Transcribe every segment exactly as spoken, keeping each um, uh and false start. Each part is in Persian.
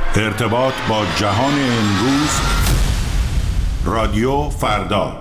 ارتباط با جهان امروز، رادیو فردا.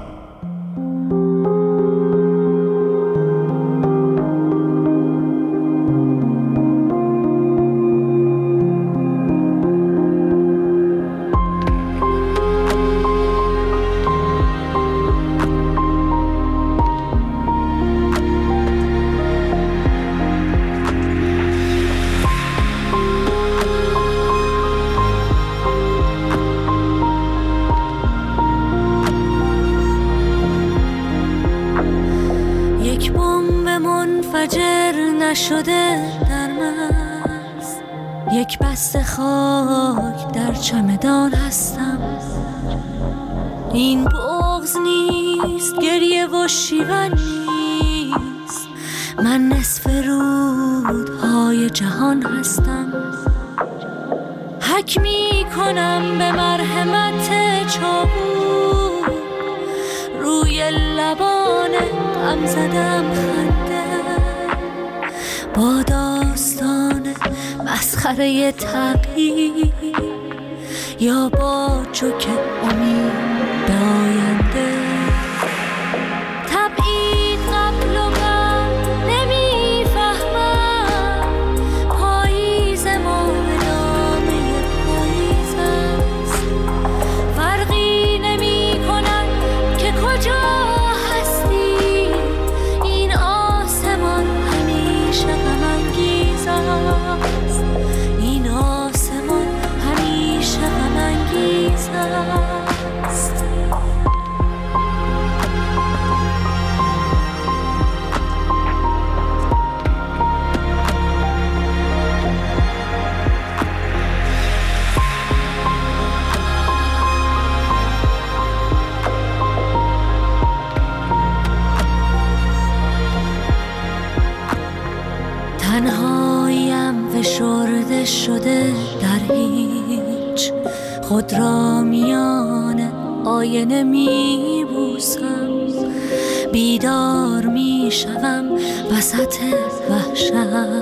شده در مغز، یک بسته خاک در چمدان هستم. این بغض نیست، گریه و شیون نیست، من نصف رودهای جهان هستم. حک می کنم به مرحمت چاقو، روی لبان غم زدم خنده، با داستان مسخره تغییر یا با جوک امید به آینده. تبعید قبل و بعد نمیفهمم، پاییز ما ادامه پاییز است. فرقی نمی کند که کجا هستی، این آسمان همیشه غم انگیز است. این آسمان همیشه غم انگیز است. تنهایم فشرده شده در هیچ، خود را میان آینه می بوسم. بیدار می شوم وسط وحشت،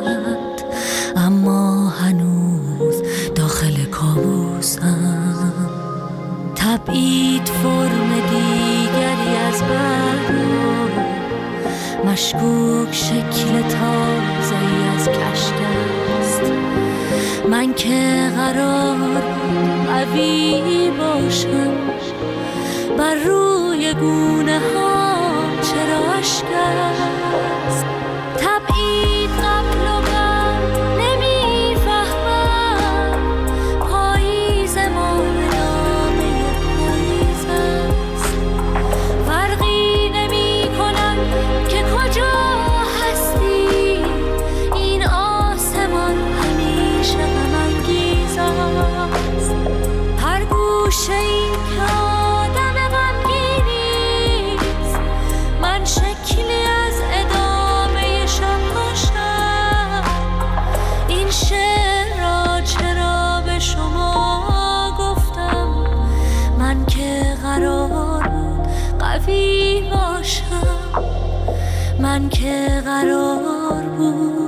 اما هنوز داخل کابوسم. تبعید فرم دیگری از بعد، مشکوک شکل تازه‌ای از کشک است. من که قرار قوی باشم، بر روی گونه ها چرا اشک است. تبعید قبل و بعد نمیفهمم، پاییز ما ادامه پاییز است. فرقی نمی کند که کجا هستی، این آسمان همیشه غم انگیز است. هر گوشه ای که آدم غمگینی است، من شکلی از ادامه شب باشم. این شعر را چرا به شما گفتم، من که قرار بود قوی باشم، من که قرار بود.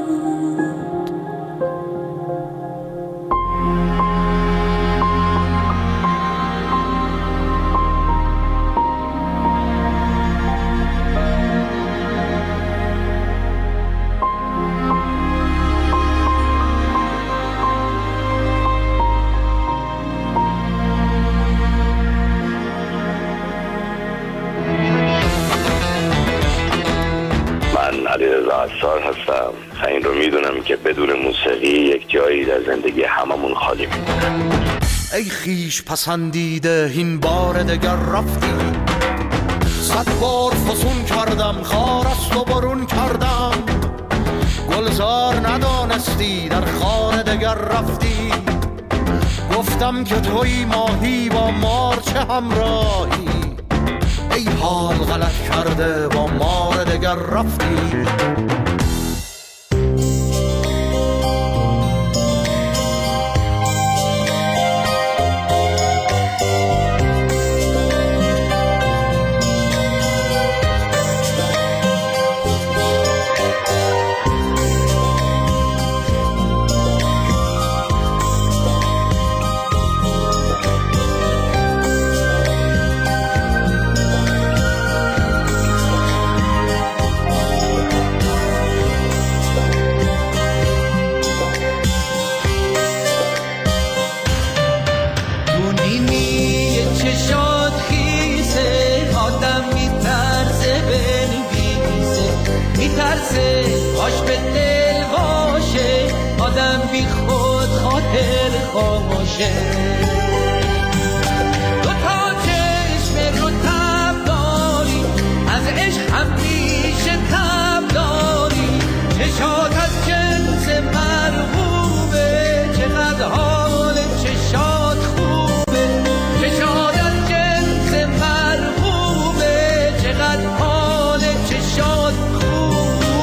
علیرضا عصار هستم. این رو میدونم که بدون موسیقی یک جایی در زندگی هممون خالی میمونه. ای خیش پسندیده این بار دگر رفتی، صد بار فسون کردم خارست و برون کردم. گلزار ندانستی در خانه دگر رفتی، گفتم که توی ماهی با مار چه همراهی. ای حال غلط کرده با مار دگر رفتی. خود خاطر خاموشه. دو تا چشم رو تب داری، از عشق همیشه تب داری. چشات از جنس مرغوبه، چقدر حال چشات خوبه. چشات از جنس مرغوبه، چقدر حال چشات خوبه.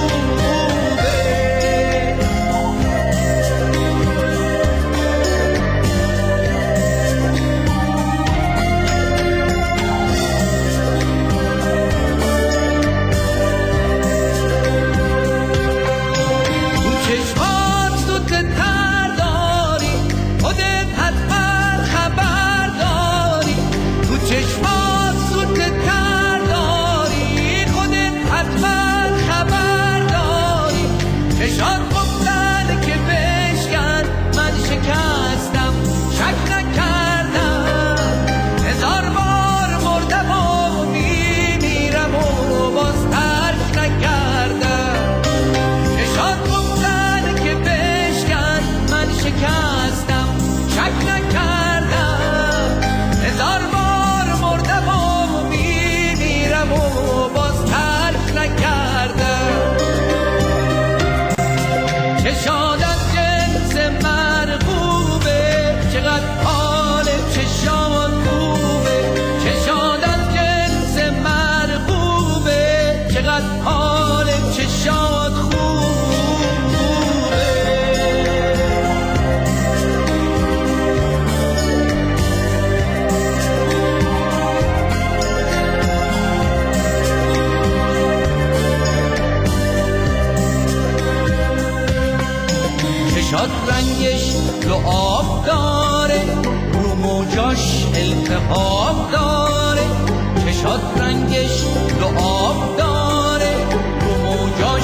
رنگش رو آب داره، رو موجاش التهاب داره. چشات رنگش رو آب داره، رو موجاش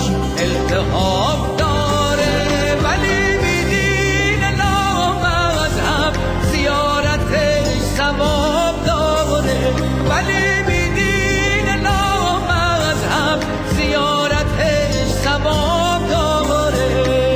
التهاب داره. ولی بیدین نامذهب زیارتش ثواب داره. ولی بیدین نامذهب زیارتش ثواب داره.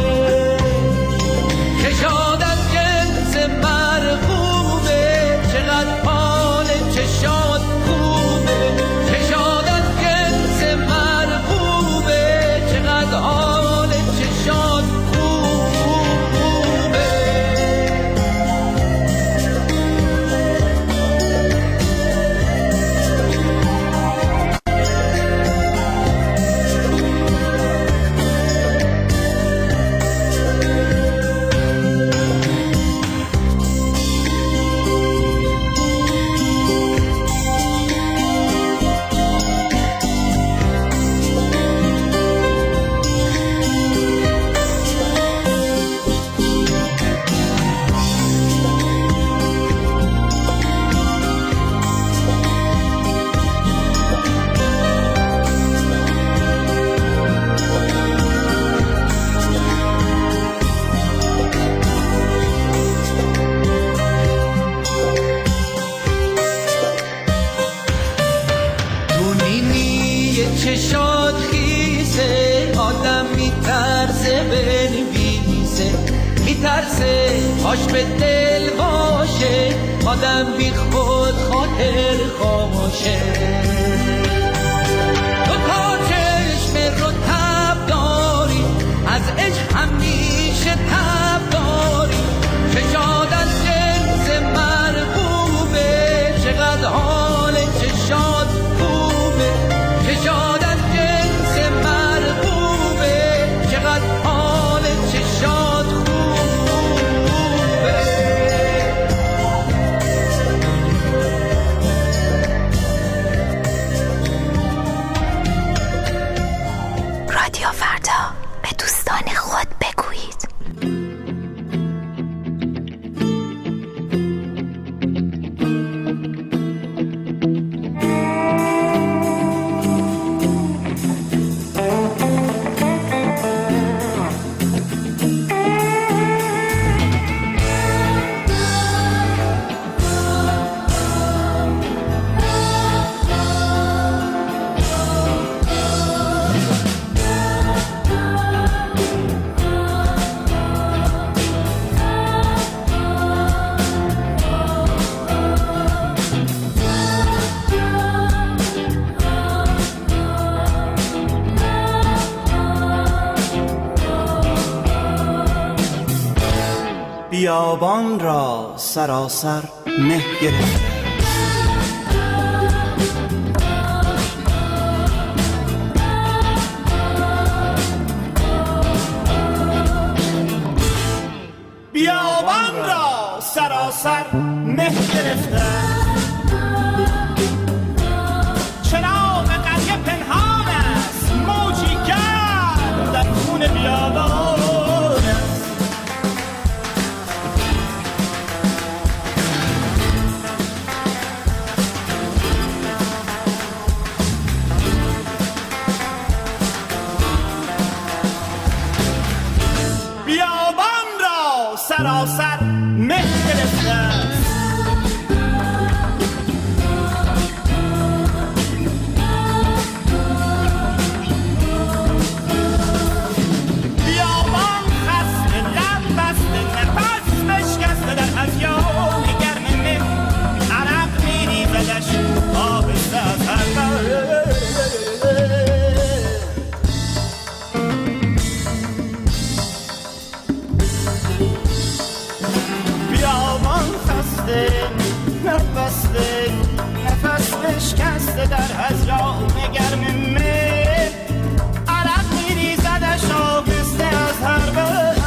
چشات خیسه آدم میترسه بنویسه، میترسه هاش به دل باشه، آدم بی خود خاطر خاموشه. تو تا چشم رو تب داری، از عشق همیشه تب داری. چشات از جنس مرغوبه، چقدر حال چشات خوبه. چشات از جنس مرغوبه، چقدر حال چشات خوبه. رادیو فردا، به دوستان خود بگویید. بیابان را سراسر مه گرفته. بیابان را سراسر مه گرفته. چراغ قریه پنهان است، موجی گرم در خون بیابان است. بیابان را سراسر مه گرفته است. بیابان خسته، لب بسته، نفس بشکسته، در هذیان گرم مه عرق می‌ریزدش آهسته از هر بر. نفسته نفس بشکسته در هذیان گرم مه عرق می‌ریزدش آهسته از هر بر.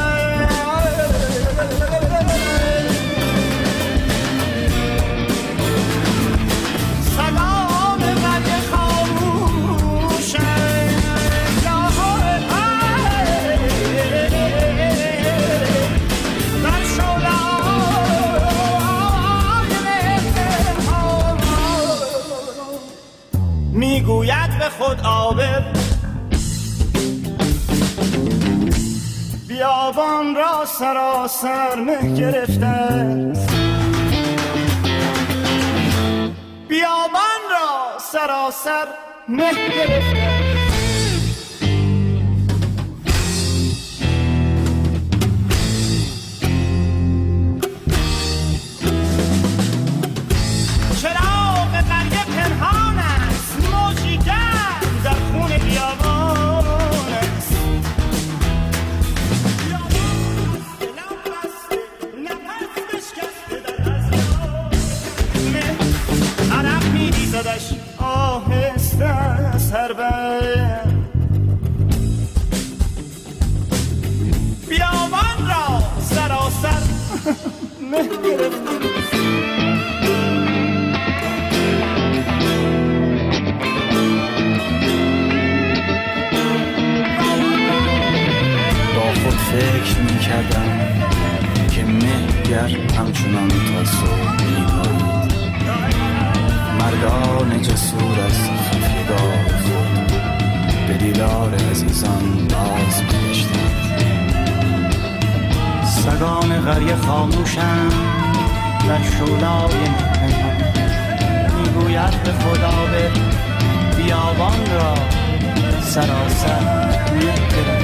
سلام قدر خاموشه میگوید به خود عابر بیابان را سراسر مه گرفته است. بیابان را سراسر مه گرفته است. چراغ قریه پنهان است، موجی گرم در خون بیابان است. بیابان بسته، نفس بشکسته در هذیان مه عرق می‌ریزدش آهسته از هر بر. بیابان را سراسر مه گرفته. فکر می‌کردم که مهگر همچنان تا صبح می‌پایید. مردان جسور از خفیگاه خود به دیدار عزیزان باز می‌گشتند. سگان قریه خاموشند در شعله‌های پنهان. میگوید به خدا به بیابان را سراسر مه گرفته.